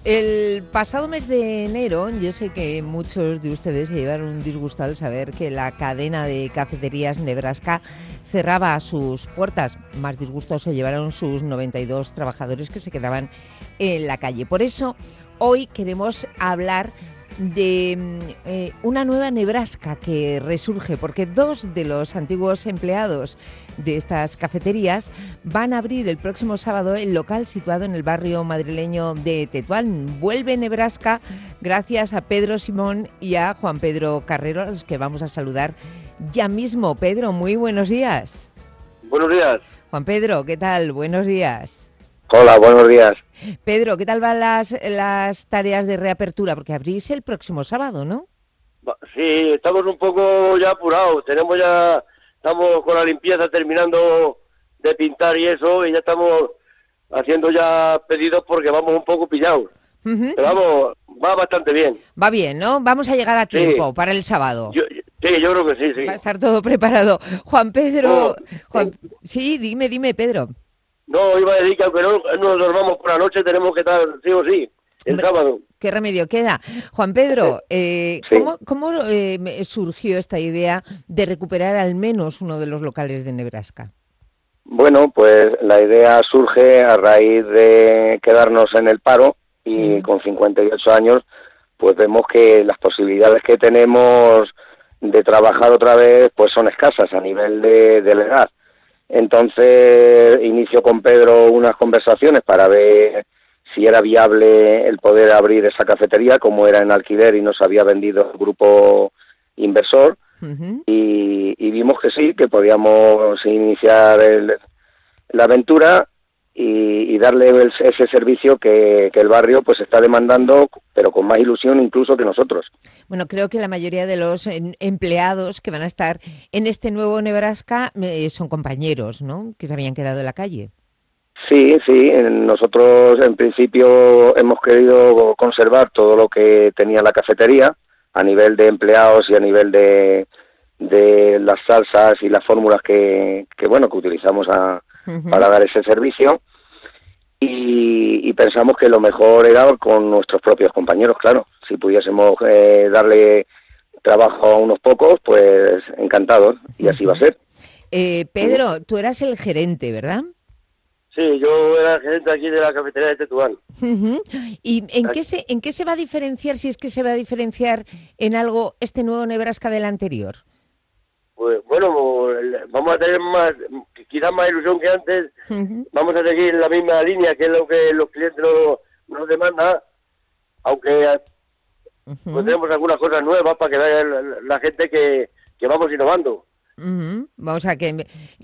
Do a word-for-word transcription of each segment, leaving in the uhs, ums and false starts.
El pasado mes de enero, yo sé que muchos de ustedes se llevaron un disgusto al saber que la cadena de cafeterías Nebraska cerraba sus puertas. Más disgustos se llevaron sus noventa y dos trabajadores que se quedaban en la calle. Por eso, hoy queremos hablar de eh, una nueva Nebraska que resurge, porque dos de los antiguos empleados de estas cafeterías van a abrir el próximo sábado el local situado en el barrio madrileño de Tetuán. Vuelve Nebraska gracias a Pedro Simón y a Juan Pedro Carrero, a los que vamos a saludar ya mismo. Pedro, muy buenos días. Buenos días. Juan Pedro, ¿qué tal? Buenos días. Hola, buenos días. Pedro, ¿qué tal van las, las tareas de reapertura? Porque abrís el próximo sábado, ¿no? Sí, estamos un poco ya apurados. Tenemos ya, estamos con la limpieza terminando de pintar y eso, y ya estamos haciendo ya pedidos porque vamos un poco pillados. Uh-huh. Pero vamos, va bastante bien. Va bien, ¿no? Vamos a llegar a tiempo Sí. para el sábado. Yo, sí, yo creo que sí, sí. Va a estar todo preparado. Juan Pedro... No, Juan... eh, Sí, dime, dime, Pedro. No, iba a decir que aunque no nos dormamos por la noche, tenemos que estar sí o sí, el Hombre, sábado. ¿qué remedio queda? Juan Pedro, eh, Sí. ¿cómo, cómo eh, surgió esta idea de recuperar al menos uno de los locales de Nebraska? Bueno, pues la idea surge a raíz de quedarnos en el paro y Mm. con cincuenta y ocho años, pues vemos que las posibilidades que tenemos de trabajar otra vez pues son escasas a nivel de, de la edad. Entonces inicio con Pedro unas conversaciones para ver si era viable el poder abrir esa cafetería, como era en alquiler y nos había vendido el grupo inversor, Uh-huh. y, y vimos que sí, que podíamos iniciar el, la aventura y, y darle el, ese servicio que, que el barrio pues está demandando, pero con más ilusión incluso que nosotros. Bueno, creo que la mayoría de los en, empleados que van a estar en este nuevo Nebraska eh, son compañeros, ¿no? Que se habían quedado en la calle. Sí, sí, nosotros en principio hemos querido conservar todo lo que tenía la cafetería a nivel de empleados y a nivel de, de las salsas y las fórmulas que, que bueno, que utilizamos a, Uh-huh. para dar ese servicio, y, y pensamos que lo mejor era con nuestros propios compañeros, claro. Si pudiésemos eh, darle trabajo a unos pocos, pues encantados, y así va a ser. Eh, Pedro, tú eras el gerente, ¿verdad? Sí, yo era gerente aquí de la cafetería de Tetuán. Uh-huh. ¿Y en qué, se, en qué se va a diferenciar, si es que se va a diferenciar en algo este nuevo Nebraska del anterior? Pues bueno, vamos a tener más, quizás más ilusión que antes. Uh-huh. Vamos a seguir la misma línea, que es lo que los clientes nos, nos demandan, aunque Uh-huh. pues tenemos algunas cosas nuevas para que vea la, la gente que, que vamos innovando. Uh-huh. O sea que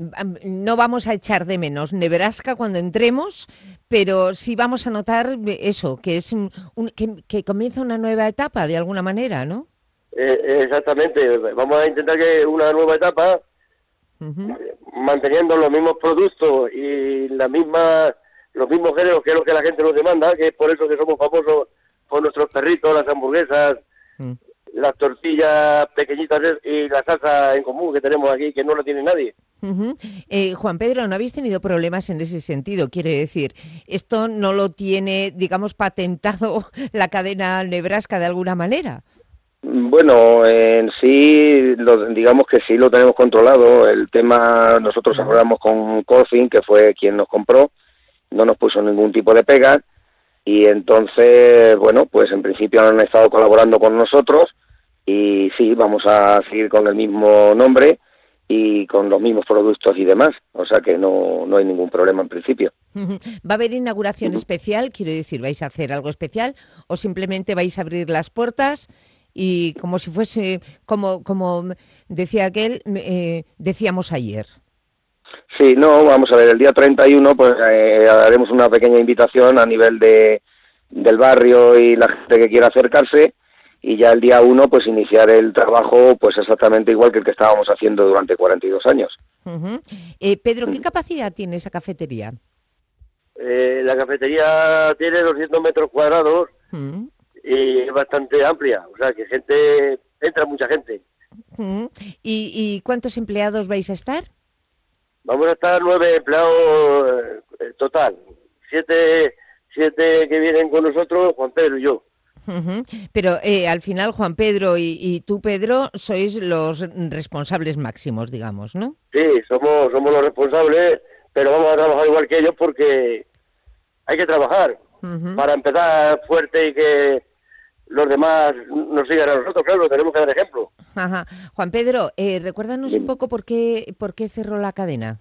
no vamos a echar de menos Nebraska cuando entremos, pero sí vamos a notar eso, que es un, un, que, que comienza una nueva etapa de alguna manera, ¿no? Eh, exactamente, vamos a intentar que una nueva etapa, Uh-huh. manteniendo los mismos productos y la misma, los mismos géneros, que es lo que la gente nos demanda, que es por eso que somos famosos por nuestros perritos, las hamburguesas, Uh-huh. las tortillas pequeñitas y la salsa en común que tenemos aquí, que no la tiene nadie. Uh-huh. Eh, Juan Pedro, ¿no habéis tenido problemas en ese sentido? Quiere decir, esto no lo tiene, digamos, patentado la cadena Nebraska de alguna manera. Bueno, en sí, lo, digamos que sí lo tenemos controlado. El tema, nosotros hablamos con Colfin, que fue quien nos compró, no nos puso ningún tipo de pega, y entonces, bueno, pues en principio han estado colaborando con nosotros, y sí, vamos a seguir con el mismo nombre y con los mismos productos y demás, o sea que no, no hay ningún problema en principio. Uh-huh. ¿Va a haber inauguración Uh-huh. especial? Quiero decir, ¿vais a hacer algo especial o simplemente vais a abrir las puertas y como si fuese, como, como decía aquel, eh, decíamos ayer? Sí, no, vamos a ver, el día treinta y uno pues eh, haremos una pequeña invitación a nivel de del barrio y la gente que quiera acercarse, y ya el día uno pues iniciar el trabajo pues exactamente igual que el que estábamos haciendo durante cuarenta y dos años. Uh-huh. Eh, Pedro, ¿qué capacidad tiene esa cafetería? Eh, la cafetería tiene doscientos metros cuadrados Uh-huh. y es bastante amplia, o sea que gente, entra mucha gente. Uh-huh. ¿Y, ¿Y cuántos empleados vais a estar? Vamos a estar nueve empleados eh, total, siete, siete que vienen con nosotros, Juan Pedro y yo. Uh-huh. Pero eh, al final Juan Pedro y, y tú, Pedro, sois los responsables máximos, digamos, ¿no? Sí, somos, somos los responsables, pero vamos a trabajar igual que ellos porque hay que trabajar uh-huh. para empezar fuerte y que los demás nos sigan a nosotros, claro, tenemos que dar ejemplo. Ajá. Juan Pedro, eh, recuérdanos sí. un poco por qué, por qué cerró la cadena.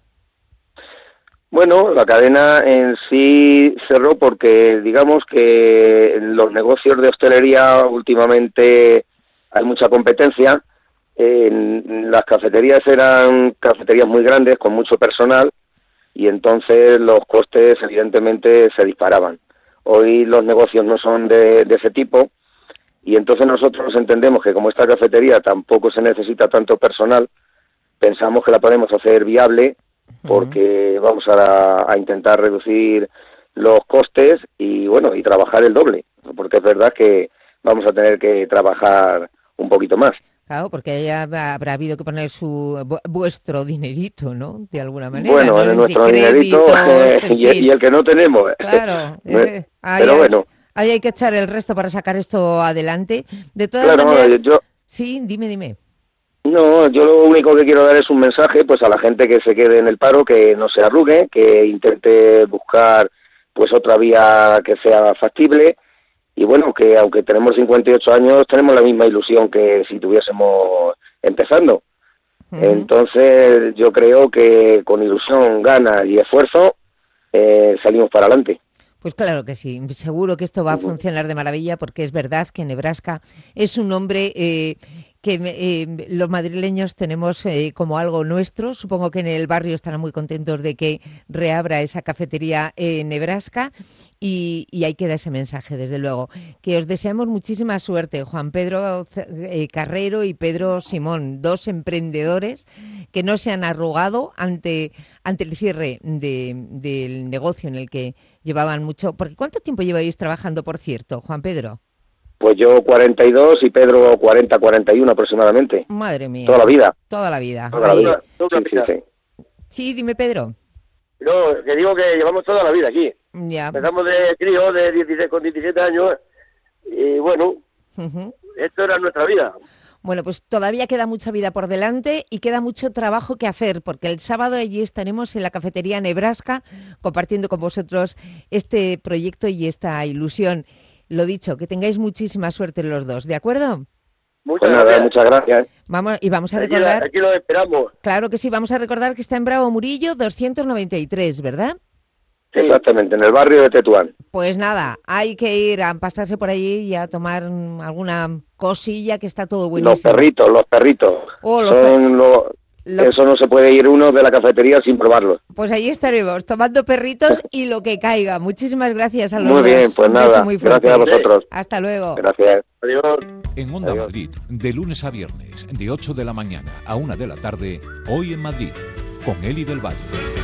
Bueno, la cadena en sí cerró porque digamos que en los negocios de hostelería últimamente hay mucha competencia. En las cafeterías eran cafeterías muy grandes con mucho personal y entonces los costes evidentemente se disparaban. Hoy los negocios no son de, de ese tipo y entonces nosotros entendemos que como esta cafetería tampoco se necesita tanto personal, pensamos que la podemos hacer viable porque vamos a, a intentar reducir los costes y bueno y trabajar el doble, porque es verdad que vamos a tener que trabajar un poquito más. Claro, porque ya habrá habido que poner su vuestro dinerito, ¿no? De alguna manera. Bueno, ¿no? en nuestro si dinerito créditos, eh, y, y el que no tenemos. Claro, eh, ahí, pero hay, bueno. ahí hay que echar el resto para sacar esto adelante. De todas claro, maneras, yo, sí, dime, dime. No, yo lo único que quiero dar es un mensaje pues a la gente que se quede en el paro, que no se arrugue, que intente buscar pues otra vía que sea factible y bueno, que aunque tenemos cincuenta y ocho años tenemos la misma ilusión que si tuviésemos empezando. Uh-huh. Entonces yo creo que con ilusión, ganas y esfuerzo eh, salimos para adelante. Pues claro que sí, seguro que esto va a funcionar de maravilla porque es verdad que Nebraska es un nombre eh, que eh, los madrileños tenemos eh, como algo nuestro. Supongo que en el barrio estarán muy contentos de que reabra esa cafetería en Nebraska y, y ahí queda ese mensaje, desde luego. Que os deseamos muchísima suerte, Juan Pedro eh, Carrero y Pedro Simón, dos emprendedores que no se han arrugado ante, ante el cierre de, del negocio en el que llevaban mucho. Porque ¿cuánto tiempo lleváis trabajando, por cierto, Juan Pedro? Pues yo cuarenta y dos y Pedro cuarenta, cuarenta y uno aproximadamente. Madre mía. Toda la vida. Toda la vida. Toda la vida. Sí, sí, sí. sí, dime, Pedro. No, que digo que llevamos toda la vida aquí. Ya. Empezamos de crío, de dieciséis, con diecisiete años, y bueno, uh-huh. esto era nuestra vida. Bueno, pues todavía queda mucha vida por delante y queda mucho trabajo que hacer, porque el sábado allí estaremos en la cafetería Nebraska compartiendo con vosotros este proyecto y esta ilusión. Lo dicho, que tengáis muchísima suerte los dos, ¿de acuerdo? Muchas pues gracias. Muchas gracias. Vamos, y vamos a recordar... Aquí, aquí lo esperamos. Claro que sí, vamos a recordar que está en Bravo Murillo doscientos noventa y tres, ¿verdad? Sí. Exactamente, en el barrio de Tetuán. Pues nada, hay que ir a pasarse por allí y a tomar alguna cosilla, que está todo buenísimo. Los perritos, los perritos. Oh, los Son per... los... Lo... Eso no se puede ir uno de la cafetería sin probarlo. Pues ahí estaremos, tomando perritos y lo que caiga. Muchísimas gracias a los Muy dos. bien, pues Un nada, beso muy fuerte. gracias a vosotros. Hasta luego. Gracias. Adiós. En Onda Adiós. Madrid, de lunes a viernes, de ocho de la mañana a una de la tarde, Hoy en Madrid, con Eli del Valle.